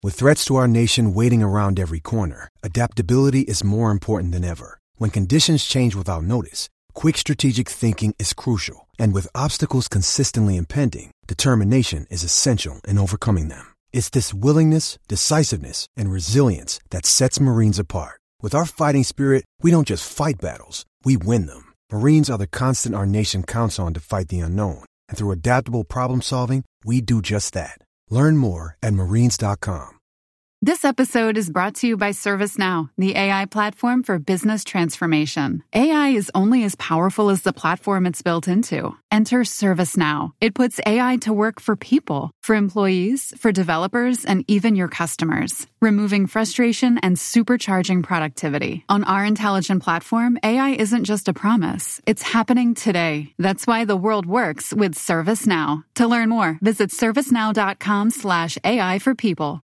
With threats to our nation waiting around every corner, adaptability is more important than ever. When conditions change without notice, quick strategic thinking is crucial. And with obstacles consistently impending, determination is essential in overcoming them. It's this willingness, decisiveness, and resilience that sets Marines apart. With our fighting spirit, we don't just fight battles, we win them. Marines are the constant our nation counts on to fight the unknown. And through adaptable problem solving, we do just that. Learn more at marines.com. This episode is brought to you by ServiceNow, the AI platform for business transformation. AI is only as powerful as the platform it's built into. Enter ServiceNow. It puts AI to work for people, for employees, for developers, and even your customers, removing frustration and supercharging productivity. On our intelligent platform, AI isn't just a promise. It's happening today. That's why the world works with ServiceNow. To learn more, visit servicenow.com/AI for people.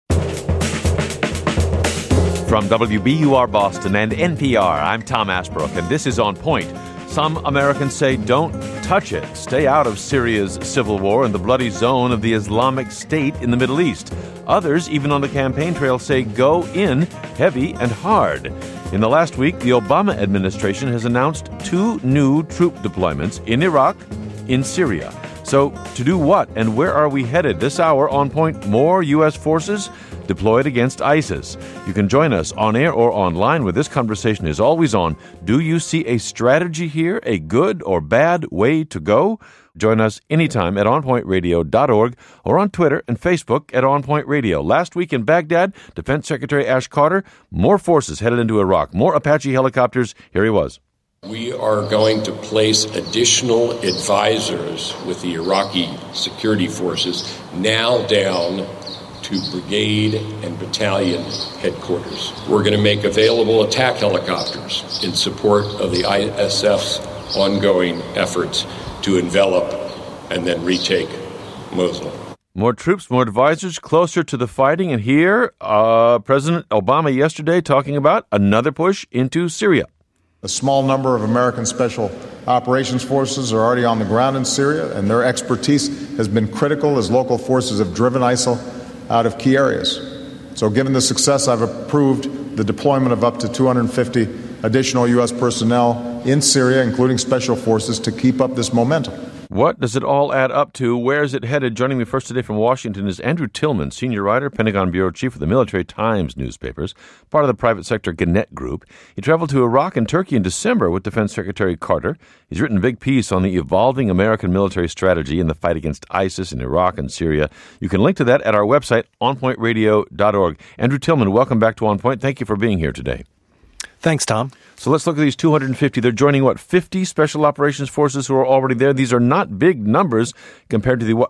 From WBUR Boston and NPR, I'm Tom Ashbrook, and this is On Point. Some Americans say don't touch it. Stay out of Syria's civil war and the bloody zone of the Islamic State in the Middle East. Others, even on the campaign trail, say go in heavy and hard. In the last week, the Obama administration has announced 2 new troop deployments in Iraq, in Syria. So, to do what and where are we headed? This hour, On Point, more U.S. forces deployed against ISIS. You can join us on air or online where this conversation is always on. Do you see a strategy here, a good or bad way to go? Join us anytime at onpointradio.org or on Twitter and Facebook at On Point Radio. Last week in Baghdad, Defense Secretary Ash Carter, more forces headed into Iraq, more Apache helicopters. Here he was. We are going to place additional advisors with the Iraqi security forces now down to brigade and battalion headquarters. We're going to make available attack helicopters in support of the ISF's ongoing efforts to envelop and then retake Mosul. More troops, more advisors, closer to the fighting. And here, President Obama yesterday talking about another push into Syria. A small number of American Special Operations Forces are already on the ground in Syria, and their expertise has been critical as local forces have driven ISIL out of key areas. So given the success, I've approved the deployment of up to 250 additional U.S. personnel in Syria, including special forces, to keep up this momentum. What does it all add up to? Where is it headed? Joining me first today from Washington is Andrew Tillman, senior writer, Pentagon Bureau Chief of the Military Times newspapers, part of the private sector Gannett Group. He traveled to Iraq and Turkey in December with Defense Secretary Carter. He's written a big piece on the evolving American military strategy in the fight against ISIS in Iraq and Syria. You can link to that at our website, onpointradio.org. Andrew Tillman, welcome back to On Point. Thank you for being here today. Thanks, Tom. So let's look at these 250. They're joining, 50 Special Operations Forces who are already there. These are not big numbers compared to the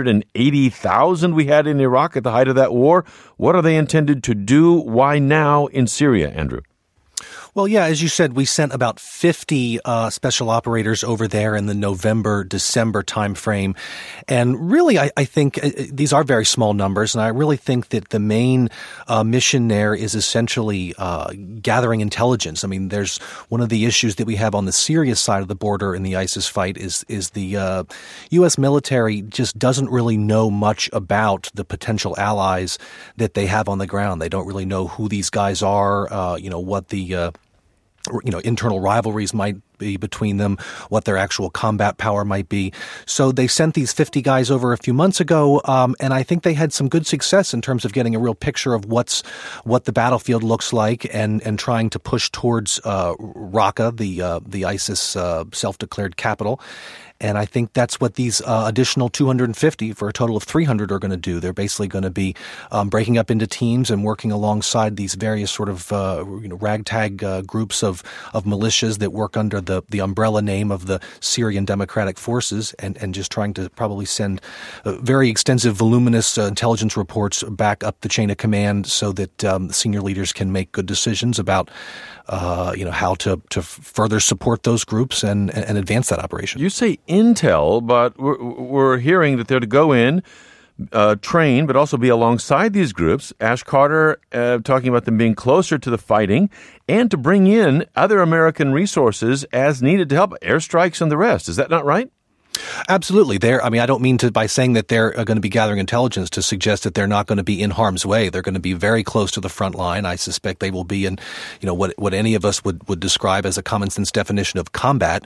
180,000 we had in Iraq at the height of that war. What are they intended to do? Why now in Syria, Andrew? Well, yeah, as you said, we sent about 50 special operators over there in the November-December timeframe. And really, I think these are very small numbers, and I really think that the main mission there is essentially gathering intelligence. I mean, there's one of the issues that we have on the Syria side of the border in the ISIS fight is the U.S. military just doesn't really know much about the potential allies that they have on the ground. They don't really know who these guys are, what the internal rivalries might be between them, what their actual combat power might be. So they sent these 50 guys over a few months ago, and I think they had some good success in terms of getting a real picture of what the battlefield looks like and trying to push towards Raqqa, the ISIS self-declared capital. And I think that's what these additional 250 for a total of 300 are going to do. They're basically going to be breaking up into teams and working alongside these various sort of ragtag groups of militias that work under the umbrella name of the Syrian Democratic Forces and just trying to probably send very extensive, voluminous intelligence reports back up the chain of command so that senior leaders can make good decisions about how to further support those groups and advance that operation. You say intel, but we're hearing that they're to go in, train, but also be alongside these groups. Ash Carter talking about them being closer to the fighting and to bring in other American resources as needed to help airstrikes and the rest. Is that not right? Absolutely. I don't mean by saying that they're going to be gathering intelligence to suggest that they're not going to be in harm's way. They're going to be very close to the front line. I suspect they will be in, what any of us would describe as a common sense definition of combat.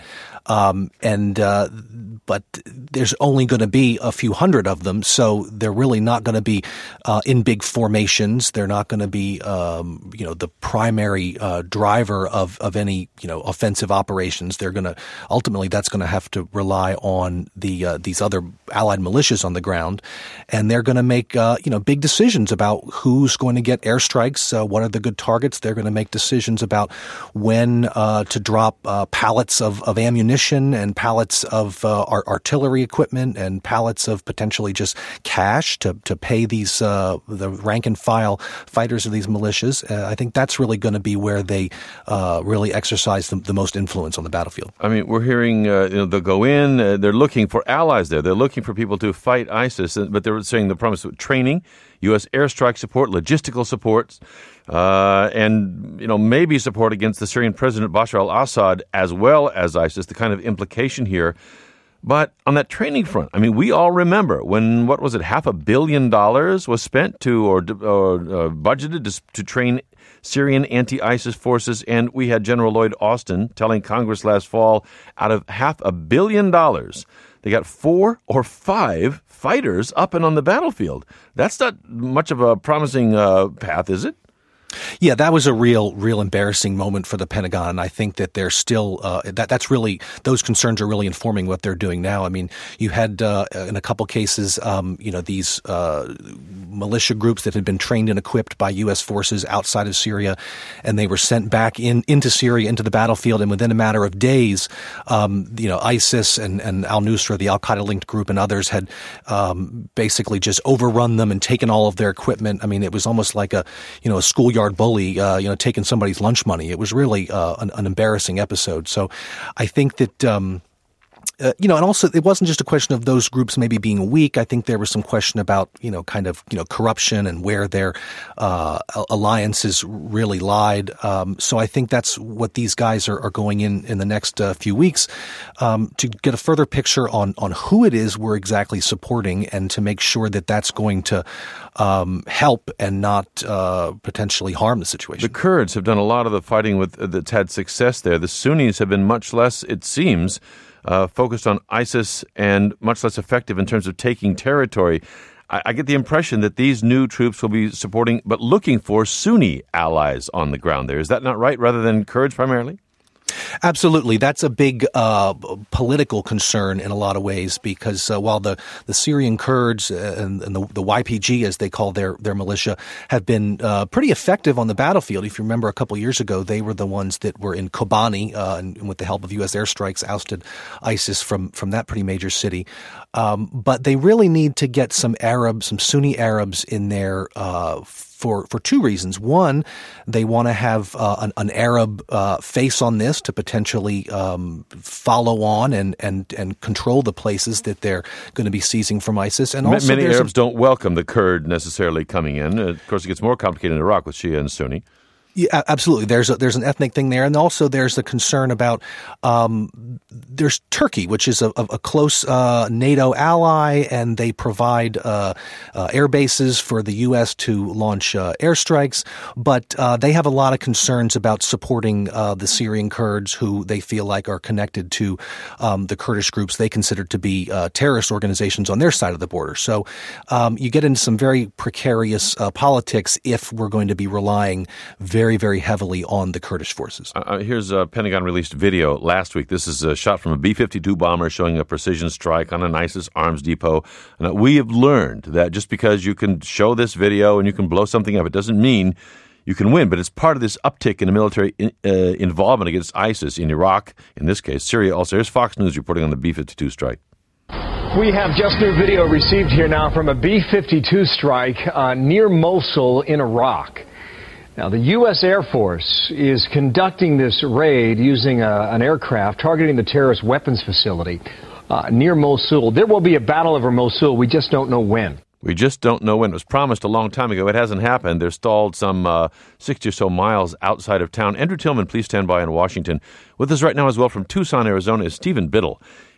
But there's only going to be a few hundred of them, so they're really not going to be in big formations. They're not going to be, the primary driver of any, offensive operations. They're going to ultimately that's going to have to rely on these other allied militias on the ground, and they're going to make big decisions about who's going to get airstrikes. What are the good targets? They're going to make decisions about when to drop pallets of ammunition and pallets of artillery equipment and pallets of potentially just cash to pay these the rank and file fighters of these militias. I think that's really going to be where they really exercise the most influence on the battlefield. I mean, we're hearing they'll go in. They're looking for allies there. They're looking for people to fight ISIS, but they're saying the promise of training, U.S. airstrike support, logistical support, and maybe support against the Syrian President Bashar al-Assad as well as ISIS. The kind of implication here. But on that training front, I mean, we all remember when, $500 million was spent or budgeted to train Syrian anti-ISIS forces, and we had General Lloyd Austin telling Congress last fall, out of $500 million, they got 4 or 5 fighters up and on the battlefield. That's not much of a promising path, is it? Yeah, that was a real embarrassing moment for the Pentagon. And I think that they're still that's really, those concerns are really informing what they're doing now. I mean, you had in a couple cases, these militia groups that had been trained and equipped by U.S. forces outside of Syria, and they were sent back into Syria, into the battlefield. And within a matter of days, ISIS and al-Nusra, the al-Qaeda-linked group, and others had basically just overrun them and taken all of their equipment. I mean, it was almost like a schoolyard bully, taking somebody's lunch money. It was really an embarrassing episode. So I think that, and also it wasn't just a question of those groups maybe being weak. I think there was some question about, corruption and where their alliances really lied. So I think that's what these guys are going in the next few weeks to get a further picture on who it is we're exactly supporting, and to make sure that that's going to help and not potentially harm the situation. The Kurds have done a lot of the fighting that's had success there. The Sunnis have been much less, it seems, focused on ISIS and much less effective in terms of taking territory. I get the impression that these new troops will be supporting, but looking for Sunni allies on the ground there. Is that not right, rather than Kurds primarily? Absolutely. That's a big political concern in a lot of ways, because while the Syrian Kurds and the YPG, as they call their militia, have been pretty effective on the battlefield. If you remember a couple of years ago, they were the ones that were in Kobani and with the help of U.S. airstrikes ousted ISIS from that pretty major city. But they really need to get some Sunni Arabs in there for two reasons. One, they want to have an Arab face on this to potentially follow on and control the places that they're going to be seizing from ISIS. And also, many Arabs don't welcome the Kurd necessarily coming in. Of course, it gets more complicated in Iraq with Shia and Sunni. Yeah, absolutely. There's an ethnic thing there, and also there's the concern about there's Turkey, which is a close NATO ally, and they provide air bases for the U.S. to launch airstrikes. But they have a lot of concerns about supporting the Syrian Kurds, who they feel like are connected to the Kurdish groups they consider to be terrorist organizations on their side of the border. So you get into some very precarious politics if we're going to be relying very, very heavily on the Kurdish forces. Here's a Pentagon-released video last week. This is a shot from a B-52 bomber showing a precision strike on an ISIS arms depot. And we have learned that just because you can show this video and you can blow something up, it doesn't mean you can win. But it's part of this uptick in the military involvement against ISIS in Iraq, in this case, Syria also. Here's Fox News reporting on the B-52 strike. We have just new video received here now from a B-52 strike near Mosul in Iraq. Now, the U.S. Air Force is conducting this raid using an aircraft targeting the terrorist weapons facility near Mosul. There will be a battle over Mosul. We just don't know when. We just don't know when. It was promised a long time ago. It hasn't happened. They're stalled some 60 or so miles outside of town. Andrew Tillman, please stand by in Washington. With us right now as well from Tucson, Arizona, is Stephen Biddle.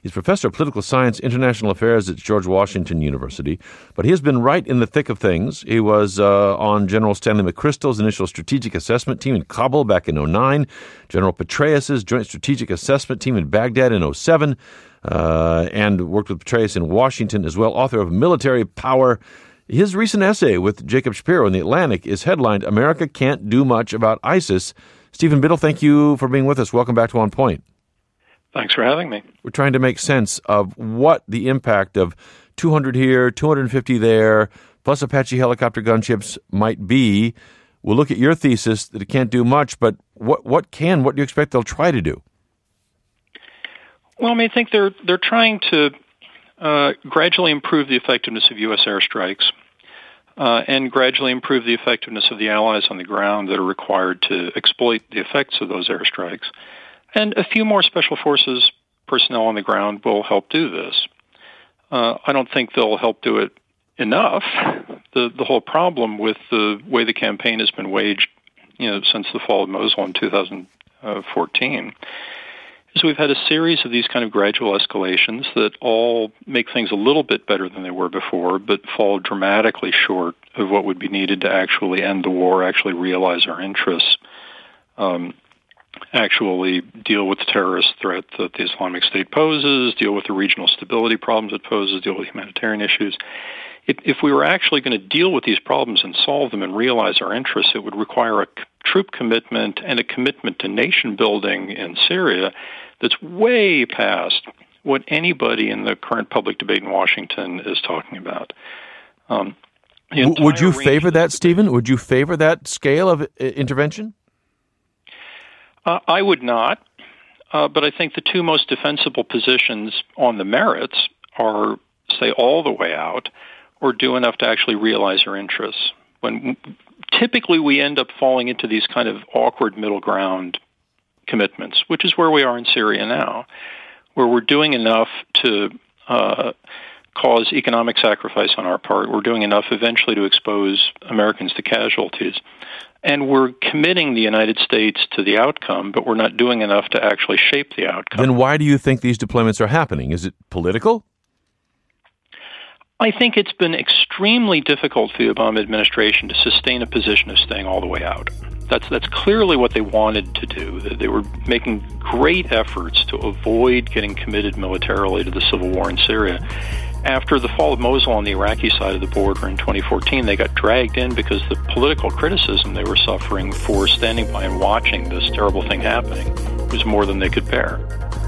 He's professor of political science, international affairs at George Washington University. But he has been right in the thick of things. He was on General Stanley McChrystal's initial strategic assessment team in Kabul back in 2009, General Petraeus's joint strategic assessment team in Baghdad in 2007, and worked with Petraeus in Washington as well, author of Military Power. His recent essay with Jacob Shapiro in The Atlantic is headlined, America Can't Do Much About ISIS. Stephen Biddle, thank you for being with us. Welcome back to On Point. Thanks for having me. We're trying to make sense of what the impact of 200 here, 250 there, plus Apache helicopter gunships might be. We'll look at your thesis that it can't do much, but what do you expect they'll try to do? Well, I think they're trying to gradually improve the effectiveness of U.S. airstrikes and gradually improve the effectiveness of the allies on the ground that are required to exploit the effects of those airstrikes. And a few more Special Forces personnel on the ground will help do this. I don't think they'll help do it enough. The whole problem with the way the campaign has been waged, since the fall of Mosul in 2014, is we've had a series of these kind of gradual escalations that all make things a little bit better than they were before, but fall dramatically short of what would be needed to actually end the war, actually realize our interests, actually deal with the terrorist threat that the Islamic State poses, deal with the regional stability problems it poses, deal with humanitarian issues. If we were actually going to deal with these problems and solve them and realize our interests, it would require a troop commitment and a commitment to nation building in Syria that's way past what anybody in the current public debate in Washington is talking about. Would you favor that, Stephen? Would you favor that scale of intervention? I would not, but I think the two most defensible positions on the merits are stay all the way out or do enough to actually realize our interests. When typically we end up falling into these kind of awkward middle ground commitments, which is where we are in Syria now, where we're doing enough to cause economic sacrifice on our part. We're doing enough eventually to expose Americans to casualties. And we're committing the United States to the outcome, but we're not doing enough to actually shape the outcome. Then why do you think these deployments are happening? Is it political? I think it's been extremely difficult for the Obama administration to sustain a position of staying all the way out. That's clearly what they wanted to do. They were making great efforts to avoid getting committed militarily to the civil war in Syria. After the fall of Mosul on the Iraqi side of the border in 2014, they got dragged in because the political criticism they were suffering for standing by and watching this terrible thing happening was more than they could bear.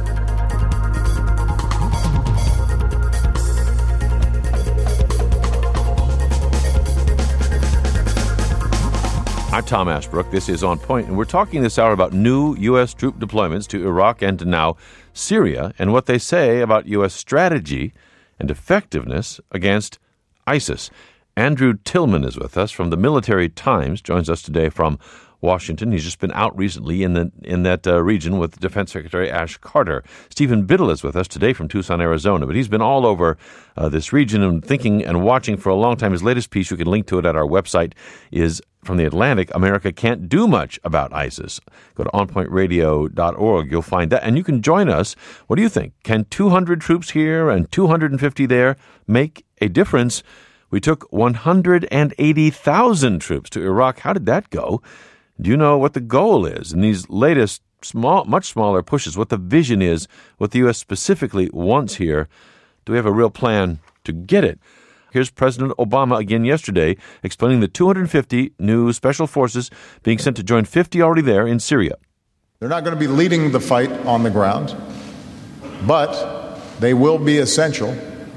I'm Tom Ashbrook. This is On Point, and we're talking this hour about new U.S. troop deployments to Iraq and to now Syria and what they say about U.S. strategy and effectiveness against ISIS. Andrew Tillman is with us from the Military Times, joins us today from Washington. He's just been out recently in that region with Defense Secretary Ash Carter. Stephen Biddle is with us today from Tucson, Arizona, but he's been all over this region and thinking and watching for a long time. His latest piece, you can link to it at our website, is from The Atlantic, America Can't Do Much About ISIS. Go to onpointradio.org. You'll find that. And you can join us. What do you think? Can 200 troops here and 250 there make a difference? We took 180,000 troops to Iraq. How did that go? Do you know what the goal is in these latest much smaller pushes, what the vision is, what the U.S. specifically wants here? Do we have a real plan to get it? Here's President Obama again yesterday explaining the 250 new special forces being sent to join 50 already there in Syria. They're not going to be leading the fight on the ground, but they will be essential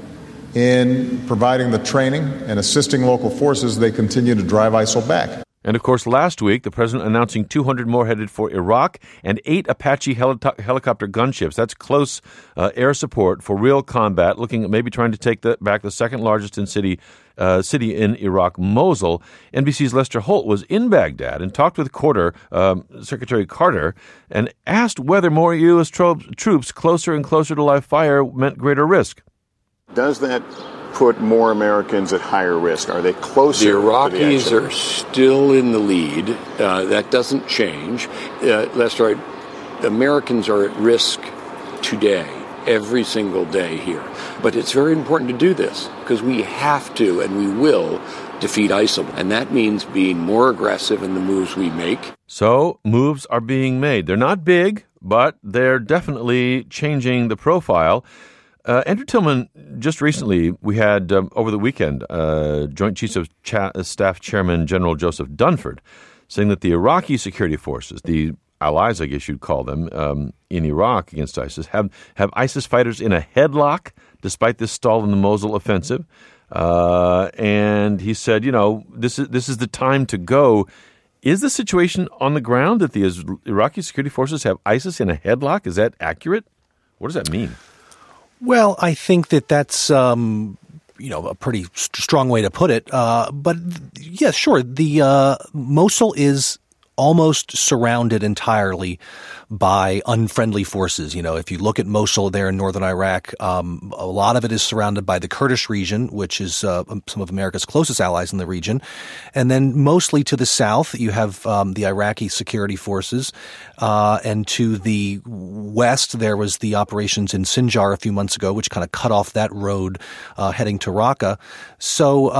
in providing the training and assisting local forces as they continue to drive ISIL back. And, of course, last week, the president announcing 200 more headed for Iraq and 8 Apache helicopter gunships. That's close air support for real combat, looking at maybe trying to take back the second largest city in Iraq, Mosul. NBC's Lester Holt was in Baghdad and talked with Secretary Carter, and asked whether more U.S. troops closer and closer to live fire meant greater risk. Does that put more Americans at higher risk? Are they closer? The Iraqis are still in the lead. That doesn't change. Lester, Americans are at risk today. every single day here. But it's very important to do this because we have to and we will defeat ISIL. And that means being more aggressive in the moves we make. So moves are being made. They're not big, but they're definitely changing the profile. Andrew Tillman, just recently, we had, over the weekend, Joint Chiefs of Staff Chairman General Joseph Dunford saying that the Iraqi security forces, the allies, I guess you'd call them, in Iraq against ISIS, have ISIS fighters in a headlock despite this stall in the Mosul offensive. And he said, this is the time to go. Is the situation on the ground that the Iraqi security forces have ISIS in a headlock? Is that accurate? What does that mean? Well, I think that's a pretty strong way to put it. But yeah, sure. The Mosul is almost surrounded entirely by unfriendly forces. If you look at Mosul there in northern Iraq, a lot of it is surrounded by the Kurdish region, which is some of America's closest allies in the region. And then mostly to the south, you have the Iraqi security forces. And to the west, there was the operations in Sinjar a few months ago, which kind of cut off that road heading to Raqqa. So,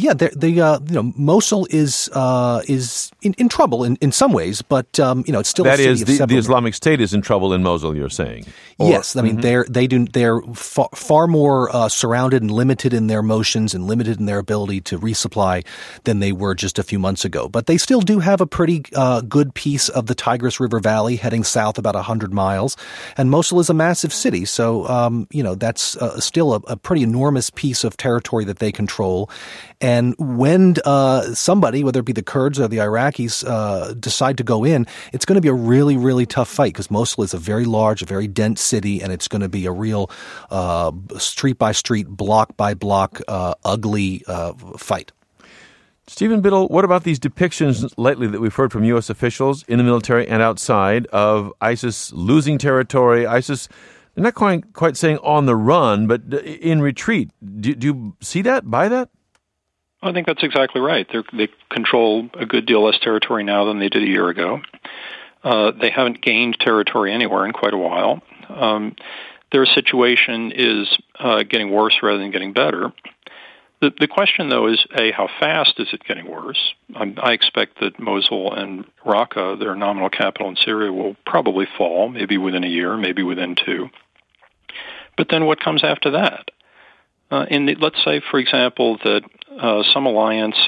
Mosul is in trouble in some ways, but it's still a city of several. The Islamic State is in trouble in Mosul, you're saying? Yes, I mean they're far more surrounded and limited in their motions and limited in their ability to resupply than they were just a few months ago. But they still do have a pretty good piece of the Tigris River Valley heading south about 100 miles, and Mosul is a massive city, so that's still a pretty enormous piece of territory that they control. And when somebody, whether it be the Kurds or the Iraqis, decide to go in, it's going to be a really, really tough fight because Mosul is a very large, a very dense city, and it's going to be a real street-by-street, block-by-block, ugly fight. Stephen Biddle, what about these depictions lately that we've heard from U.S. officials in the military and outside of ISIS losing territory, ISIS, they're not quite saying on the run, but in retreat? Do you see that, buy that? I think that's exactly right. They control a good deal less territory now than they did a year ago. They haven't gained territory anywhere in quite a while. Their situation is getting worse rather than getting better. The question, though, is, A, how fast is it getting worse? I expect that Mosul and Raqqa, their nominal capital in Syria, will probably fall, maybe within a year, maybe within 2. But then what comes after that? Let's say, for example, that some alliance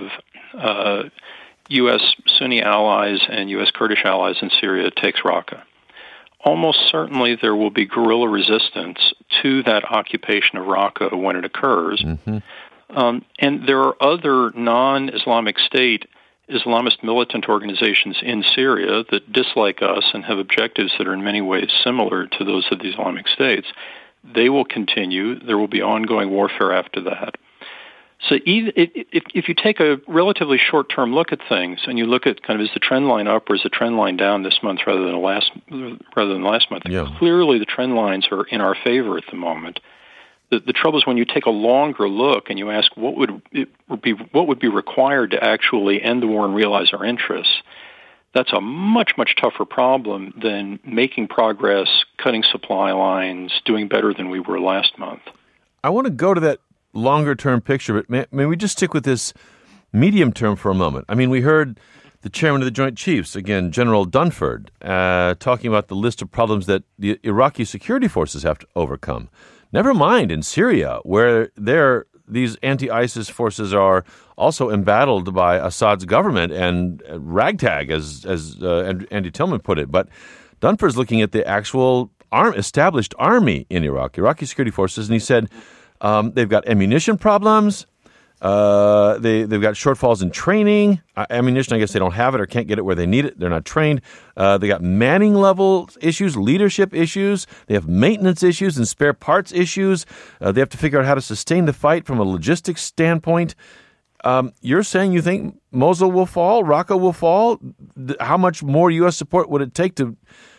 of U.S. Sunni allies and U.S. Kurdish allies in Syria takes Raqqa. Almost certainly there will be guerrilla resistance to that occupation of Raqqa when it occurs. Mm-hmm. And there are other non-Islamic State Islamist militant organizations in Syria that dislike us and have objectives that are in many ways similar to those of the Islamic States. They will continue. There will be ongoing warfare after that. So if you take a relatively short-term look at things and you look at kind of is the trend line up or is the trend line down this month rather than last month, yeah. Clearly the trend lines are in our favor at the moment. The trouble is when you take a longer look and you ask what would be required to actually end the war and realize our interests, that's a much, much tougher problem than making progress, cutting supply lines, doing better than we were last month. I want to go to that longer-term picture, but may we just stick with this medium term for a moment? I mean, we heard the chairman of the Joint Chiefs, again, General Dunford, talking about the list of problems that the Iraqi security forces have to overcome. Never mind in Syria, where these anti-ISIS forces are also embattled by Assad's government and ragtag, as Andy Tillman put it. But Dunford's looking at the actual established army in Iraq, Iraqi security forces, and he said they've got ammunition problems. They've got shortfalls in training. Ammunition, I guess they don't have it or can't get it where they need it. They're not trained. They got manning level issues, leadership issues. They have maintenance issues and spare parts issues. They have to figure out how to sustain the fight from a logistics standpoint. You're saying you think Mosul will fall, Raqqa will fall? How much more U.S. support would it take to,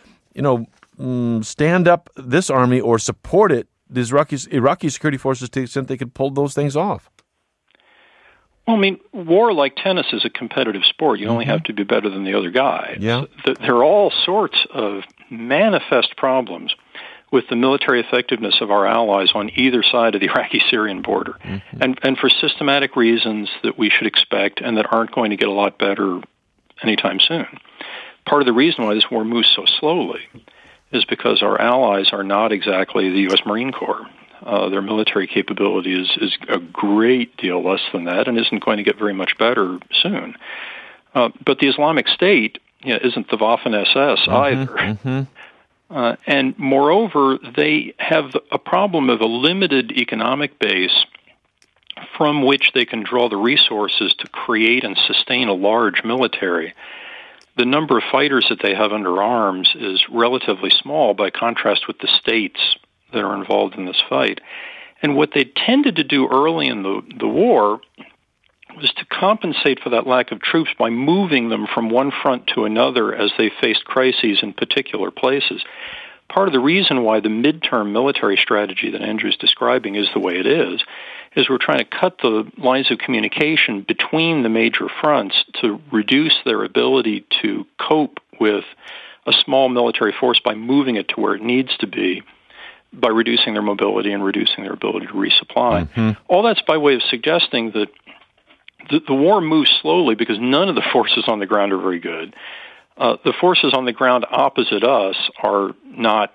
stand up this army or support it, these Iraqi security forces, to the extent they could pull those things off? Well, I mean, war, like tennis, is a competitive sport. You only have to be better than the other guy. Yeah. There are all sorts of manifest problems with the military effectiveness of our allies on either side of the Iraqi-Syrian border, and for systematic reasons that we should expect and that aren't going to get a lot better anytime soon. Part of the reason why this war moves so slowly is because our allies are not exactly the U.S. Marine Corps. Their military capability is a great deal less than that and isn't going to get very much better soon. But the Islamic State isn't the Waffen-SS either. And moreover, they have a problem of a limited economic base from which they can draw the resources to create and sustain a large military. The number of fighters that they have under arms is relatively small by contrast with the states that are involved in this fight. And what they tended to do early in the war was to compensate for that lack of troops by moving them from one front to another as they faced crises in particular places. Part of the reason why the midterm military strategy that Andrew's describing is the way it is we're trying to cut the lines of communication between the major fronts to reduce their ability to cope with a small military force by moving it to where it needs to be, by reducing their mobility and reducing their ability to resupply. All that's by way of suggesting that the war moves slowly because none of the forces on the ground are very good. The forces on the ground opposite us are not,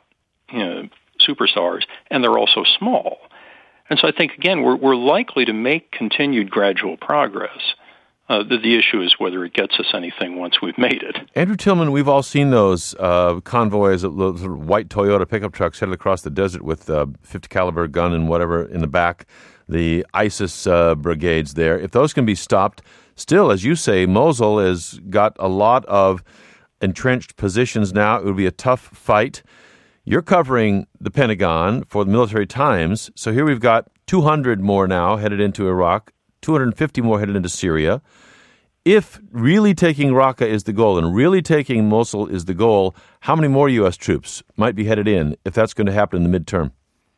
superstars, and they're also small. And so I think, again, we're likely to make continued gradual progress. The issue is whether it gets us anything once we've made it. Andrew Tillman, we've all seen those convoys, those white Toyota pickup trucks headed across the desert with a 50 caliber gun and whatever in the back, the ISIS brigades there. If those can be stopped, still, as you say, Mosul has got a lot of entrenched positions now. It would be a tough fight. You're covering the Pentagon for the Military Times, so here we've got 200 more now headed into Iraq, 250 more headed into Syria. If really taking Raqqa is the goal and really taking Mosul is the goal, how many more U.S. troops might be headed in if that's going to happen in the midterm?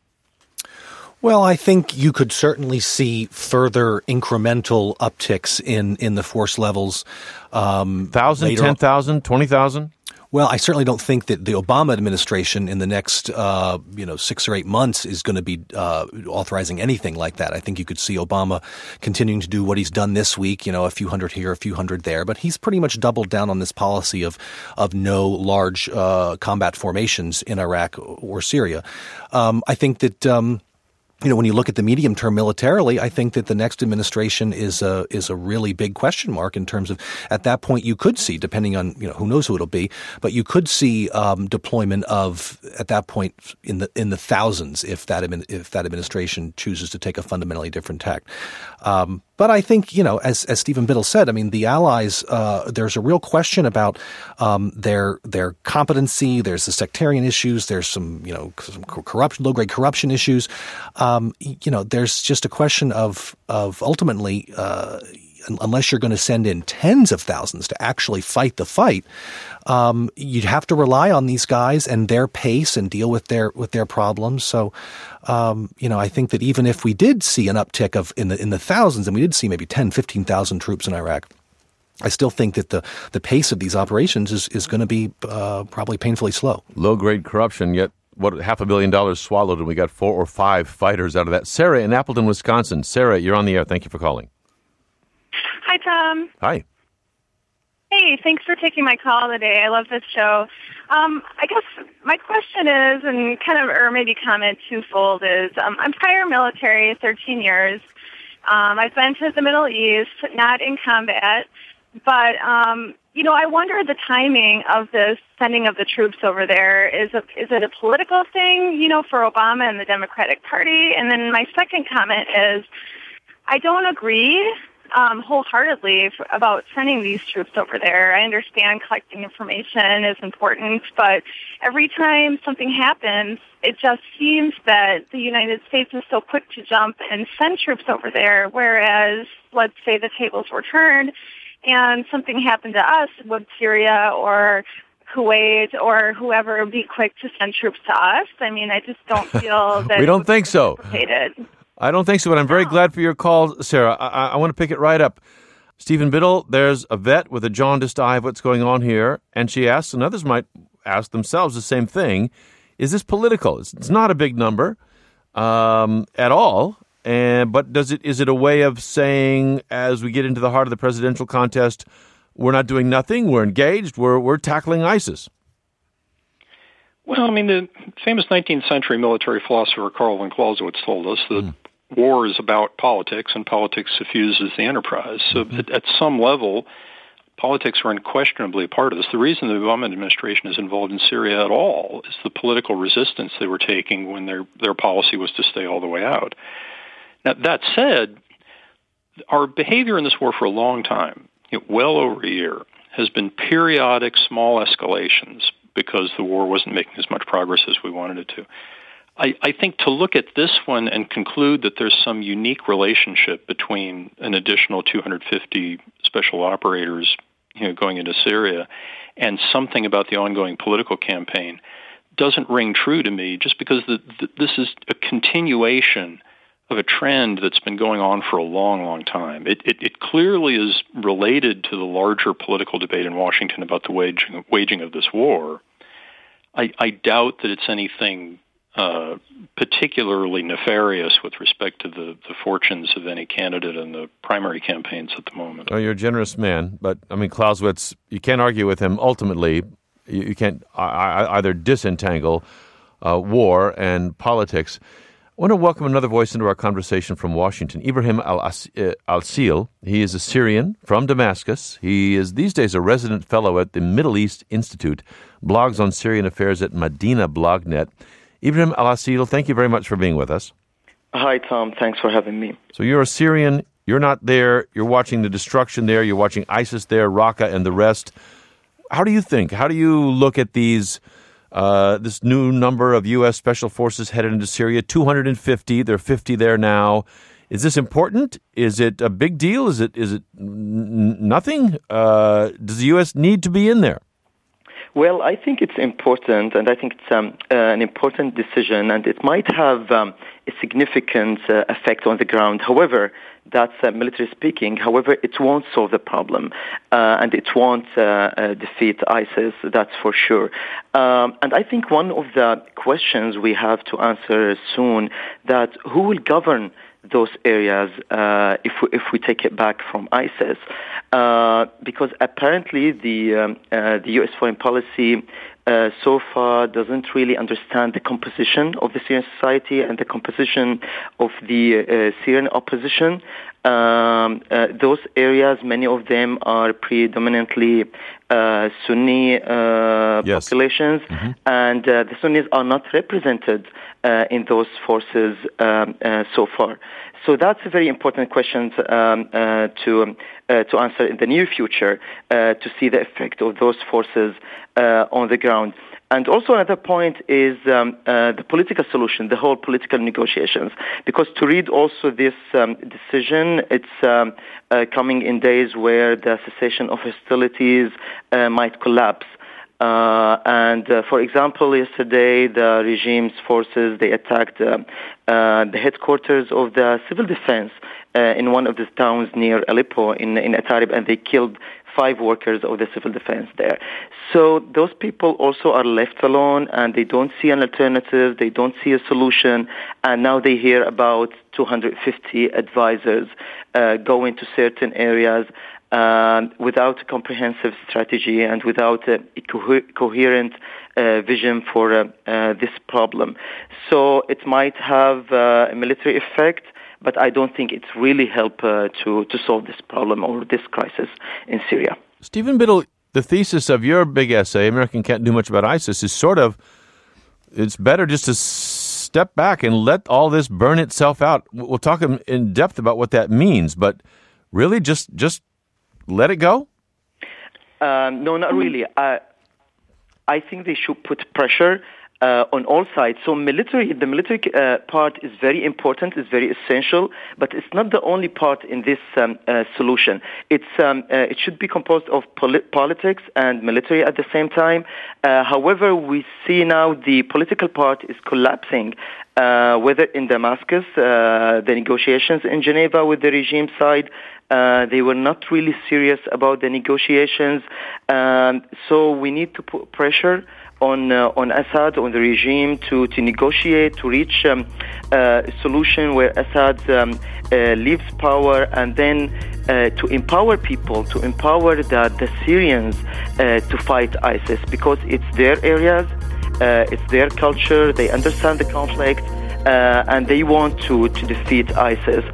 Well, I think you could certainly see further incremental upticks in the force levels. 1,000, 10,000, 20,000? Well, I certainly don't think that the Obama administration in the next, 6 or 8 months is going to be authorizing anything like that. I think you could see Obama continuing to do what he's done this week, a few hundred here, a few hundred there. But he's pretty much doubled down on this policy of no large combat formations in Iraq or Syria. I think that when you look at the medium term militarily, I think that the next administration is a really big question mark in terms of, at that point, you could see, depending on who knows who it'll be, but you could see deployment of, at that point, in the thousands if that administration chooses to take a fundamentally different tack. But I think, as Stephen Biddle said, the allies, there's a real question about their competency. There's the sectarian issues. There's some corruption, low-grade corruption issues. There's just a question of ultimately, unless you're going to send in tens of thousands to actually fight the fight, you'd have to rely on these guys and their pace and deal with their problems. So, I think that even if we did see an uptick in the thousands, and we did see maybe 10, 15,000 troops in Iraq, I still think that the pace of these operations is going to be probably painfully slow. Low-grade corruption, yet what, $500 million swallowed, and we got 4 or 5 fighters out of that. Sarah in Appleton, Wisconsin. Sarah, you're on the air. Thank you for calling. Hi, Tom. Hi. Hey, thanks for taking my call today. I love this show. I guess my question is, and or maybe comment twofold, is I'm prior military, 13 years. I've been to the Middle East, not in combat, but I wonder the timing of the sending of the troops over there. Is it a political thing, for Obama and the Democratic Party? And then my second comment is, I don't agree wholeheartedly about sending these troops over there. I understand collecting information is important, but every time something happens, it just seems that the United States is so quick to jump and send troops over there, whereas, let's say the tables were turned and something happened to us with Syria or Kuwait or whoever would be quick to send troops to us. I just don't feel that we don't think so. I don't think so, but I'm very glad for your call, Sarah. I want to pick it right up. Stephen Biddle, there's a vet with a jaundiced eye of what's going on here, and she asks, and others might ask themselves the same thing, Is this political? It's not a big number at all. But is it a way of saying, as we get into the heart of the presidential contest, we're not doing nothing, we're engaged, we're tackling ISIS? Well, I mean, the famous 19th century military philosopher Karl von Clausewitz told us that war is about politics, and politics suffuses the enterprise. So at some level, politics are unquestionably a part of this. The reason the Obama administration is involved in Syria at all is the political resistance they were taking when their policy was to stay all the way out. Now, that said, our behavior in this war for a long time, well over a year, has been periodic small escalations because the war wasn't making as much progress as we wanted it to. I think to look at this one and conclude that there's some unique relationship between an additional 250 special operators going into Syria and something about the ongoing political campaign doesn't ring true to me, just because this is a continuation of a trend that's been going on for a long, long time. It clearly is related to the larger political debate in Washington about the waging of this war. I doubt that it's anything particularly nefarious with respect to the fortunes of any candidate in the primary campaigns at the moment. Oh, you're a generous man, but I mean, Clausewitz, you can't argue with him. Ultimately, you can't either disentangle war and politics. I want to welcome another voice into our conversation from Washington, Ibrahim Al-Sil. He is a Syrian from Damascus. He is these days a resident fellow at the Middle East Institute, blogs on Syrian affairs at Medina BlogNet. Ibrahim Al-Sil, thank you very much for being with us. Hi, Tom. Thanks for having me. So you're a Syrian. You're not there. You're watching the destruction there. You're watching ISIS there, Raqqa, and the rest. How do you think? How do you look at this new number of U.S. Special Forces headed into Syria? 250. There are 50 there now. Is this important? Is it a big deal? Is it nothing? Does the U.S. need to be in there? Well, I think it's important, and I think it's an important decision, and it might have a significant effect on the ground. However, that's military speaking. However, it won't solve the problem, and it won't defeat ISIS, that's for sure. And I think one of the questions we have to answer soon, that who will govern those areas if we take it back from ISIS, because apparently the U.S. foreign policy so far doesn't really understand the composition of the Syrian society and the composition of the Syrian opposition. Those areas, many of them are predominantly Sunni populations, and the Sunnis are not represented in those forces so far. So that's a very important question to answer in the near future, to see the effect of those forces on the ground. And also another point is the political solution, the whole political negotiations. Because to read also this decision, it's coming in days where the cessation of hostilities might collapse. For example, yesterday the regime's forces, they attacked the headquarters of the civil defense in one of the towns near Aleppo in Atarib, and they killed 5 workers of the civil defense there. So those people also are left alone, and they don't see an alternative, they don't see a solution, and now they hear about 250 advisors going to certain areas without a comprehensive strategy and without a coherent vision for this problem. So it might have a military effect, but I don't think it's really helped to solve this problem or this crisis in Syria. Stephen Biddle, the thesis of your big essay, American Can't Do Much About ISIS, is sort of, it's better just to step back and let all this burn itself out. We'll talk in depth about what that means, but really just let it go? No, not really. I think they should put pressure on all sides. So the military part is very important, is very essential, but it's not the only part in this solution. It should be composed of politics and military at the same time. However, we see now the political part is collapsing, whether in Damascus, the negotiations in Geneva with the regime side, they were not really serious about the negotiations. So we need to put pressure on Assad, on the regime, to negotiate, to reach a solution where Assad leaves power, and then to empower people, to empower the Syrians to fight ISIS, because it's their areas, it's their culture, they understand the conflict, and they want to defeat ISIS.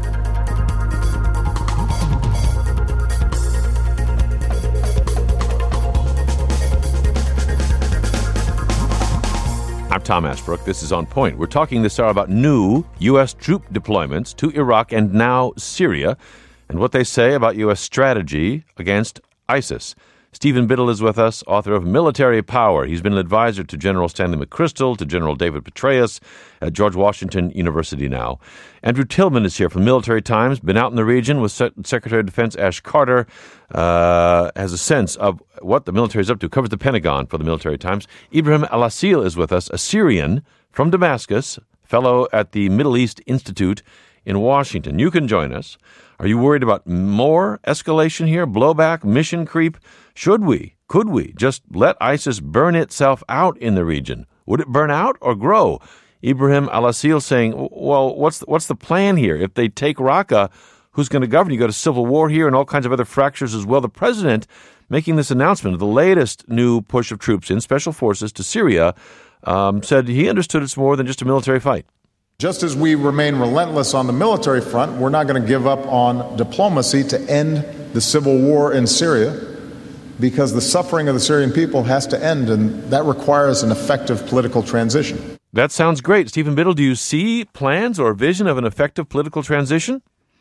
I'm Tom Ashbrook. This is On Point. We're talking this hour about new U.S. troop deployments to Iraq and now Syria, and what they say about U.S. strategy against ISIS. Stephen Biddle is with us, author of Military Power. He's been an advisor to General Stanley McChrystal, to General David Petraeus at George Washington University now. Andrew Tillman is here from Military Times, been out in the region with Secretary of Defense Ash Carter, has a sense of what the military is up to, covers the Pentagon for the Military Times. Ibrahim Al-Asil is with us, a Syrian from Damascus, fellow at the Middle East Institute in Washington. You can join us. Are you worried about more escalation here, blowback, mission creep? Could we just let ISIS burn itself out in the region? Would it burn out or grow? Ibrahim Al-Asil saying, well, what's the plan here? If they take Raqqa, who's going to govern? You got a civil war here and all kinds of other fractures as well. The president making this announcement of the latest new push of troops in special forces to Syria said he understood it's more than just a military fight. Just as we remain relentless on the military front, we're not going to give up on diplomacy to end the civil war in Syria, because the suffering of the Syrian people has to end, and that requires an effective political transition. That sounds great. Stephen Biddle, do you see plans or vision of an effective political transition?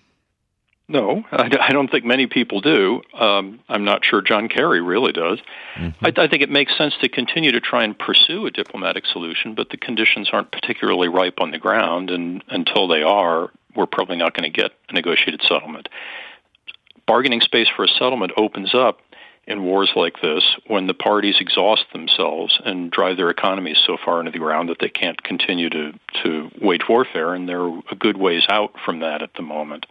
No, I don't think many people do. I'm not sure John Kerry really does. Mm-hmm. I think it makes sense to continue to try and pursue a diplomatic solution, but the conditions aren't particularly ripe on the ground, and until they are, we're probably not going to get a negotiated settlement. Bargaining space for a settlement opens up in wars like this when the parties exhaust themselves and drive their economies so far into the ground that they can't continue to wage warfare, and they're a good ways out from that at the moment.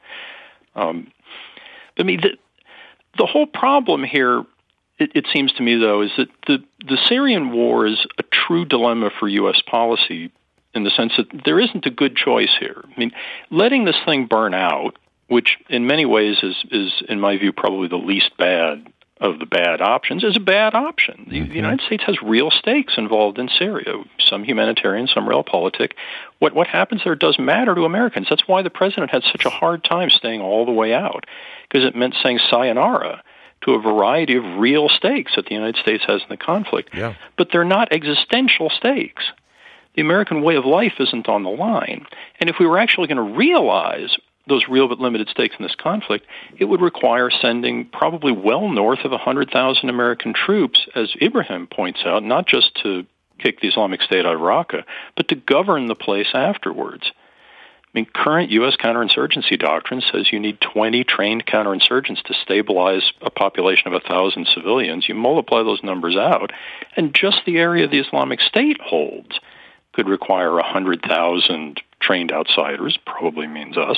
The whole problem here, it seems to me, though, is that the Syrian war is a true dilemma for U.S. policy in the sense that there isn't a good choice here. I mean, letting this thing burn out, which in many ways is in my view, probably the least bad of the bad options, is a bad option. The United States has real stakes involved in Syria, some humanitarian, some realpolitik. What happens there does matter to Americans. That's why the president had such a hard time staying all the way out, because it meant saying sayonara to a variety of real stakes that the United States has in the conflict. Yeah. But they're not existential stakes. The American way of life isn't on the line. And if we were actually going to realize those real but limited stakes in this conflict, it would require sending probably well north of 100,000 American troops, as Ibrahim points out, not just to kick the Islamic State out of Raqqa, but to govern the place afterwards. I mean, current U.S. counterinsurgency doctrine says you need 20 trained counterinsurgents to stabilize a population of 1,000 civilians. You multiply those numbers out, and just the area the Islamic State holds could require 100,000 trained outsiders, probably means us.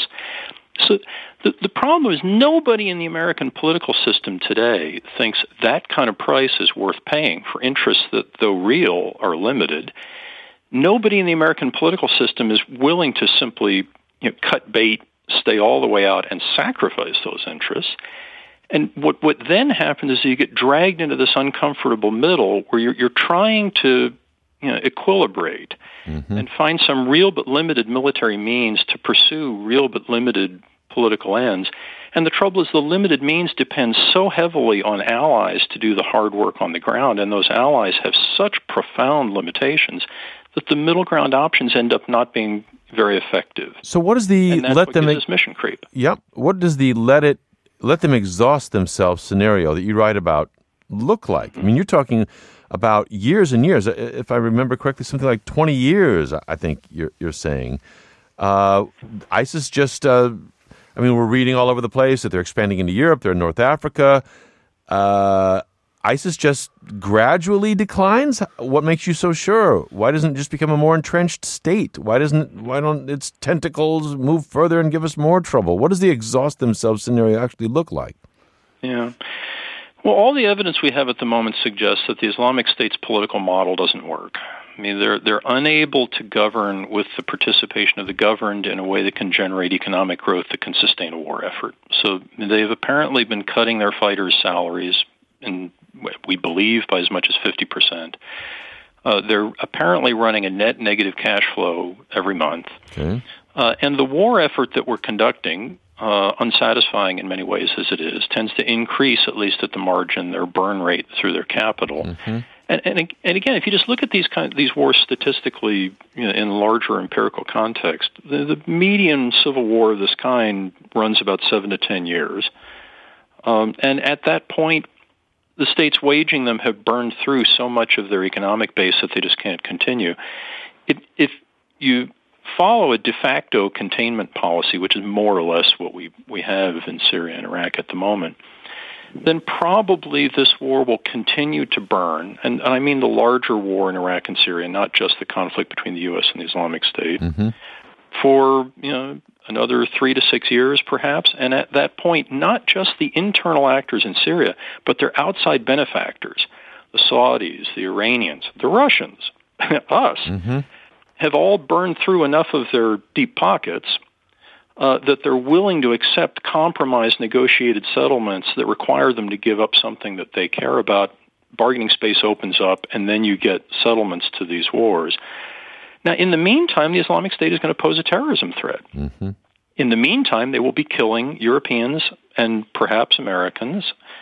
So the problem is nobody in the American political system today thinks that kind of price is worth paying for interests that, though real, are limited. Nobody in the American political system is willing to simply cut bait, stay all the way out, and sacrifice those interests. And what then happens is you get dragged into this uncomfortable middle where you're trying to equilibrate and find some real but limited military means to pursue real but limited political ends. And the trouble is the limited means depend so heavily on allies to do the hard work on the ground, and those allies have such profound limitations that the middle ground options end up not being very effective. So what is the let them gives us mission creep? Yep. What does the let them exhaust themselves scenario that you write about look like? I mean, you're talking about years and years. If I remember correctly, something like 20 years, I think you're saying. ISIS just, we're reading all over the place that they're expanding into Europe, they're in North Africa. ISIS just gradually declines? What makes you so sure? Why doesn't it just become a more entrenched state? Why don't its tentacles move further and give us more trouble? What does the exhaust themselves scenario actually look like? Yeah. Well, all the evidence we have at the moment suggests that the Islamic State's political model doesn't work. I mean, they're unable to govern with the participation of the governed in a way that can generate economic growth that can sustain a war effort. So they've apparently been cutting their fighters' salaries, and we believe by as much as 50%. They're apparently running a net negative cash flow every month. Okay. And the war effort that we're conducting, unsatisfying in many ways as it is, tends to increase, at least at the margin, their burn rate through their capital. Mm-hmm. And again, if you just look at these wars statistically, in larger empirical context, the median civil war of this kind runs about 7 to 10 years. And at that point, the states waging them have burned through so much of their economic base that they just can't continue. If you follow a de facto containment policy, which is more or less what we have in Syria and Iraq at the moment, then probably this war will continue to burn, and I mean the larger war in Iraq and Syria, not just the conflict between the U.S. and the Islamic State, for another 3 to 6 years perhaps. And at that point, not just the internal actors in Syria, but their outside benefactors, the Saudis, the Iranians, the Russians, us, have all burned through enough of their deep pockets that they're willing to accept compromised negotiated settlements that require them to give up something that they care about. Bargaining space opens up, and then you get settlements to these wars. Now, in the meantime, the Islamic State is going to pose a terrorism threat. In the meantime, they will be killing Europeans and perhaps Americans.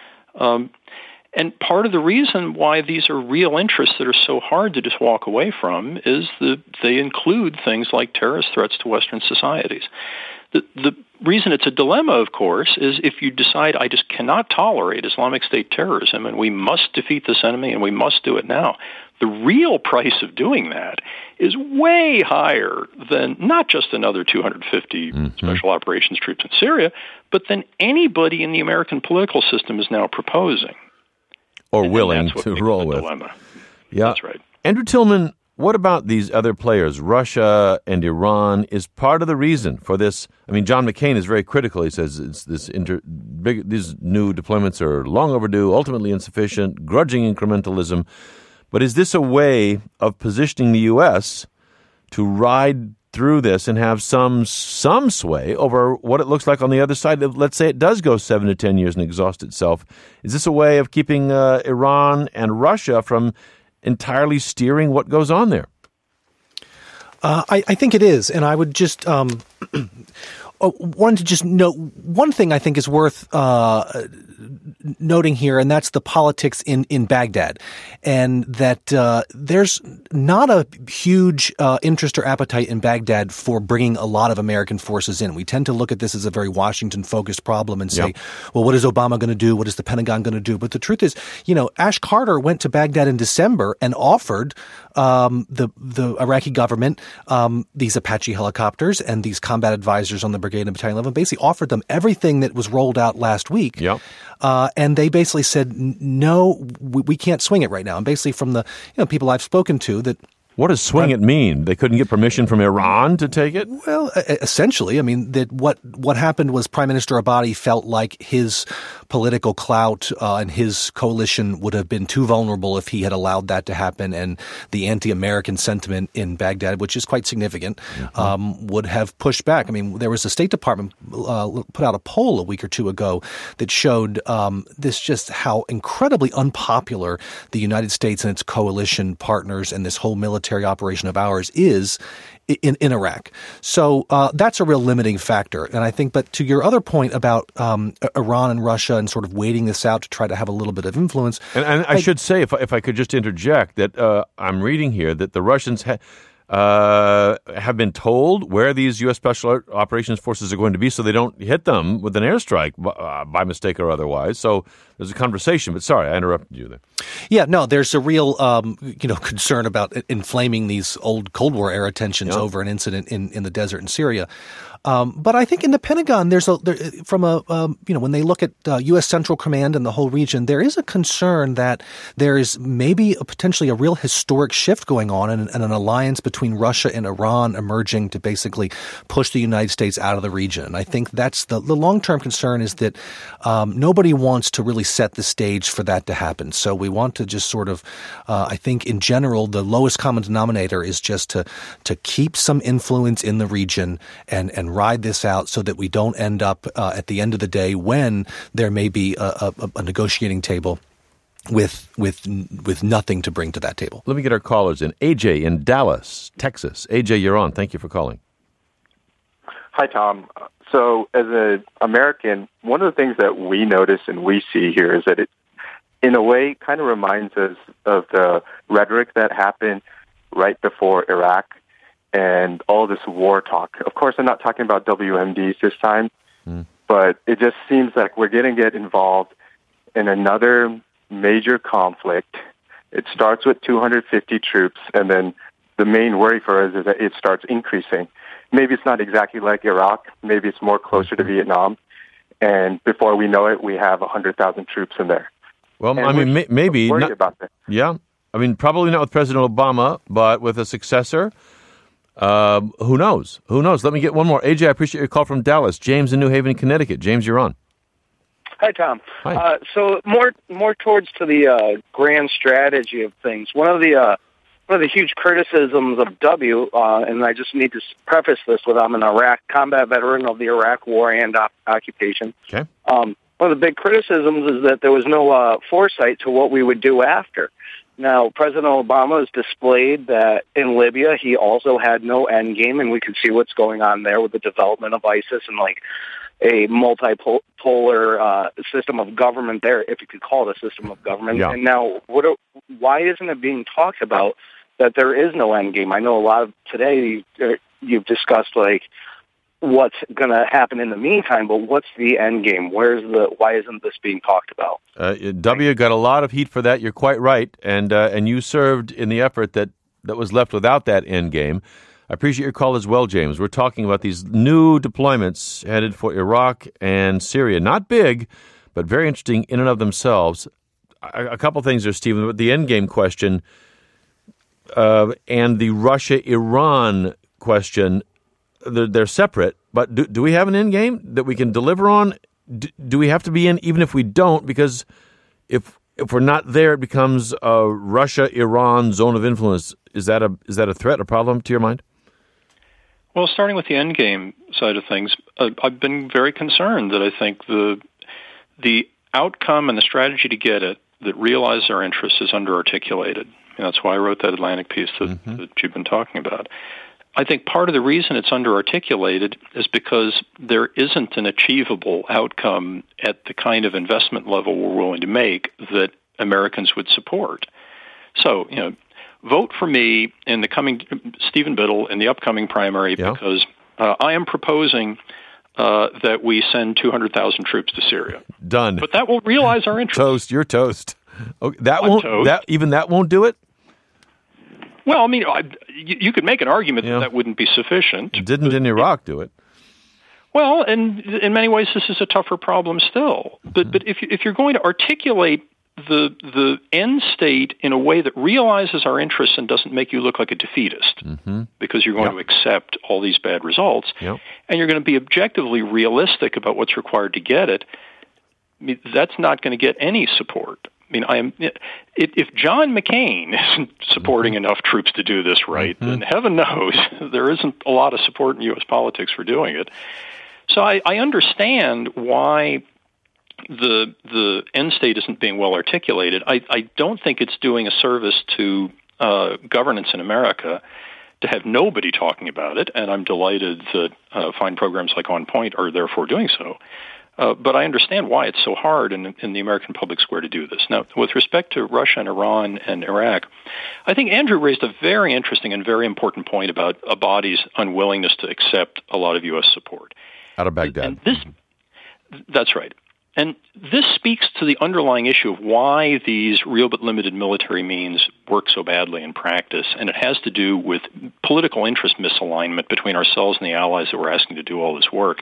And part of the reason why these are real interests that are so hard to just walk away from is that they include things like terrorist threats to Western societies. The reason it's a dilemma, of course, is if you decide I just cannot tolerate Islamic State terrorism and we must defeat this enemy and we must do it now, the real price of doing that is way higher than not just another 250 special operations troops in Syria, but than anybody in the American political system is now proposing. Or willing to roll with. Dilemma. Yeah. That's right. Andrew Tillman, what about these other players? Russia and Iran is part of the reason for this. I mean, John McCain is very critical. He says it's these new deployments are long overdue, ultimately insufficient, grudging incrementalism. But is this a way of positioning the U.S. to ride through this and have some sway over what it looks like on the other side? Let's say it does go 7 to 10 years and exhaust itself. Is this a way of keeping Iran and Russia from entirely steering what goes on there? I think it is, and I would just wanted to just note one thing I think is worth noting here, and that's the politics in Baghdad, and that there's not a huge interest or appetite in Baghdad for bringing a lot of American forces in. We tend to look at this as a very Washington-focused problem and say, well, what is Obama going to do? What is the Pentagon going to do? But the truth is, Ash Carter went to Baghdad in December and offered the Iraqi government these Apache helicopters and these combat advisors on the brigade and battalion level, basically offered them everything that was rolled out last week. And they basically said, no, we can't swing it right now. And basically from the people I've spoken to that. What does swing it mean? They couldn't get permission from Iran to take it? Well, essentially, I mean, that what happened was Prime Minister Abadi felt like his political clout and his coalition would have been too vulnerable if he had allowed that to happen, and the anti-American sentiment in Baghdad, which is quite significant, would have pushed back. I mean, there was a State Department put out a poll a week or two ago that showed this just how incredibly unpopular the United States and its coalition partners and this whole military operation of ours is in Iraq. So that's a real limiting factor. And I think, but to your other point about Iran and Russia and sort of waiting this out to try to have a little bit of influence. And I should say, if I could just interject, that I'm reading here that the Russians have been told where these U.S. Special Operations Forces are going to be so they don't hit them with an airstrike by mistake or otherwise. So there's a conversation. But sorry, I interrupted you there. Yeah, no, there's a real concern about inflaming these old Cold War era tensions over an incident in the desert in Syria. But I think in the Pentagon, when they look at U.S. Central Command and the whole region, there is a concern that there is maybe potentially a real historic shift going on and an alliance between Russia and Iran emerging to basically push the United States out of the region. I think that's the long-term concern is that nobody wants to really set the stage for that to happen. So we want to just sort of, I think in general, the lowest common denominator is just to keep some influence in the region and ride this out so that we don't end up at the end of the day when there may be a negotiating table with nothing to bring to that table. Let me get our callers in. AJ in Dallas, Texas. AJ, you're on. Thank you for calling. Hi, Tom. So as an American, one of the things that we notice and we see here is that it, in a way, kind of reminds us of the rhetoric that happened right before Iraq and all this war talk. Of course, I'm not talking about WMDs this time, but it just seems like we're going to get involved in another major conflict. It starts with 250 troops, and then the main worry for us is that it starts increasing. Maybe it's not exactly like Iraq. Maybe it's more closer to Vietnam. And before we know it, we have 100,000 troops in there. Well, and I mean, maybe. Worried about that. Yeah. I mean, probably not with President Obama, but with a successor. Who knows? Who knows? Let me get one more. AJ, I appreciate your call from Dallas. James in New Haven, Connecticut. James, you're on. Hi, Tom. Hi. So more towards to the grand strategy of things. One of the huge criticisms of W, and I just need to preface this with I'm an Iraq combat veteran of the Iraq War and occupation. Okay. One of the big criticisms is that there was no foresight to what we would do after. Now, President Obama has displayed that in Libya he also had no end game, and we can see what's going on there with the development of ISIS and like a multipolar system of government there, if you could call it a system of government. Yeah. And now, why isn't it being talked about that there is no end game? I know a lot of today you've discussed like what's going to happen in the meantime, but what's the end game? Why isn't this being talked about? W got a lot of heat for that. You're quite right, and you served in the effort that was left without that end game. I appreciate your call as well, James. We're talking about these new deployments headed for Iraq and Syria. Not big, but very interesting in and of themselves. A couple things there, Stephen. The end game question and the Russia-Iran question, they're separate. But do we have an end game that we can deliver on? Do we have to be in even if we don't? Because if we're not there, it becomes a Russia-Iran zone of influence. Is that a threat, a problem to your mind? Well, starting with the end game side of things, I've been very concerned that I think the outcome and the strategy to get it that realize our interests is underarticulated. And that's why I wrote that Atlantic piece that you've been talking about. I think part of the reason it's underarticulated is because there isn't an achievable outcome at the kind of investment level we're willing to make that Americans would support. So, vote for me in the coming Stephen Biddle in the upcoming primary because I am proposing that we send 200,000 troops to Syria. Done. But that will realize our interests. Toast. You're toast. Okay, toast. That won't do it. Well, I mean, you could make an argument that wouldn't be sufficient. It didn't in Iraq do it. Well, and in many ways, this is a tougher problem still. But if you're going to articulate the end state in a way that realizes our interests and doesn't make you look like a defeatist, because you're going to accept all these bad results, and you're going to be objectively realistic about what's required to get it, I mean, that's not going to get any support. I mean, if John McCain isn't supporting enough troops to do this right, then heaven knows there isn't a lot of support in U.S. politics for doing it. So I understand why the end state isn't being well articulated. I don't think it's doing a service to governance in America to have nobody talking about it, and I'm delighted that fine programs like On Point are therefore doing so. But I understand why it's so hard in the American public square to do this. Now, with respect to Russia and Iran and Iraq, I think Andrew raised a very interesting and very important point about a body's unwillingness to accept a lot of U.S. support. Out of Baghdad. And that's right. And this speaks to the underlying issue of why these real but limited military means work so badly in practice, and it has to do with political interest misalignment between ourselves and the allies that we're asking to do all this work.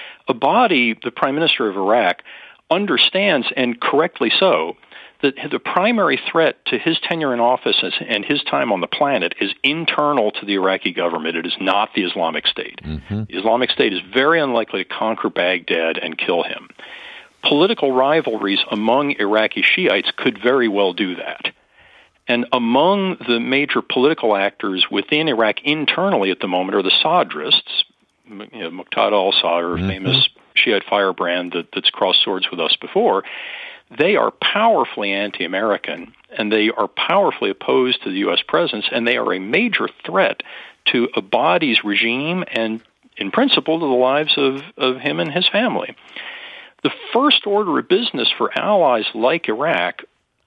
Abadi, the Prime Minister of Iraq, understands, and correctly so, that the primary threat to his tenure in office and his time on the planet is internal to the Iraqi government. It is not the Islamic State. Mm-hmm. The Islamic State is very unlikely to conquer Baghdad and kill him. Political rivalries among Iraqi Shiites could very well do that. And among the major political actors within Iraq internally at the moment are the Sadrists, Muqtada al-Sadr, famous Shiite firebrand that's crossed swords with us before. They are powerfully anti-American, and they are powerfully opposed to the U.S. presence, and they are a major threat to Abadi's regime and, in principle, to the lives of him and his family. The first order of business for allies like Iraq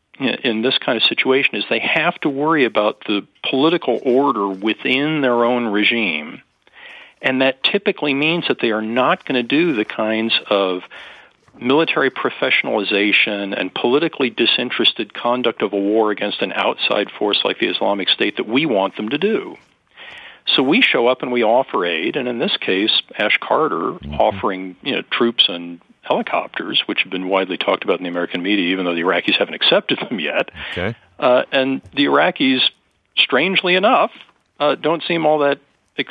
in this kind of situation is they have to worry about the political order within their own regime, and that typically means that they are not going to do the kinds of military professionalization and politically disinterested conduct of a war against an outside force like the Islamic State that we want them to do. So we show up and we offer aid, and in this case, Ash Carter offering troops and helicopters, which have been widely talked about in the American media, even though the Iraqis haven't accepted them yet. Okay. And the Iraqis, strangely enough, don't seem all that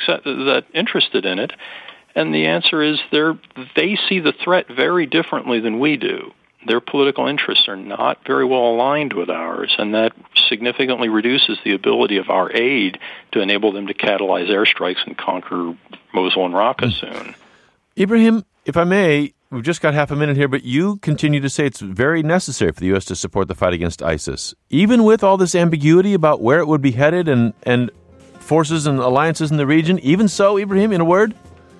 interested in it. And the answer is they see the threat very differently than we do. Their political interests are not very well aligned with ours, and that significantly reduces the ability of our aid to enable them to catalyze airstrikes and conquer Mosul and Raqqa soon. Ibrahim, if I may, we've just got half a minute here, but you continue to say it's very necessary for the U.S. to support the fight against ISIS. Even with all this ambiguity about where it would be headed and forces and alliances in the region, even so, Ibrahim, in a word?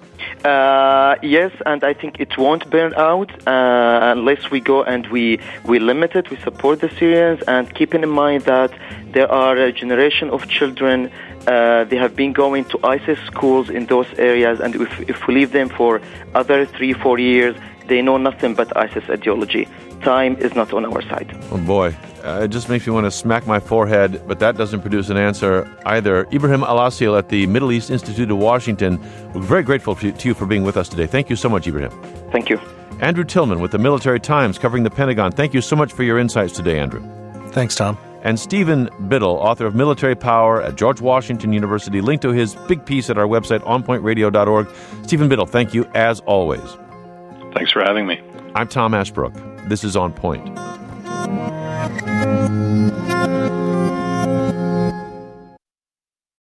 Yes, and I think it won't burn out unless we go and we limit it, we support the Syrians, and keeping in mind that there are a generation of children, they have been going to ISIS schools in those areas, and if we leave them for other 3-4 years, they know nothing but ISIS ideology. Time is not on our side. Oh boy, it just makes me want to smack my forehead, but that doesn't produce an answer either. Ibrahim Al-Asil at the Middle East Institute of Washington, we're very grateful to you for being with us today. Thank you so much, Ibrahim. Thank you. Andrew Tillman with the Military Times covering the Pentagon. Thank you so much for your insights today, Andrew. Thanks, Tom. And Stephen Biddle, author of Military Power at George Washington University. Link to his big piece at our website, onpointradio.org. Stephen Biddle, thank you as always. Thanks for having me. I'm Tom Ashbrook. This is On Point.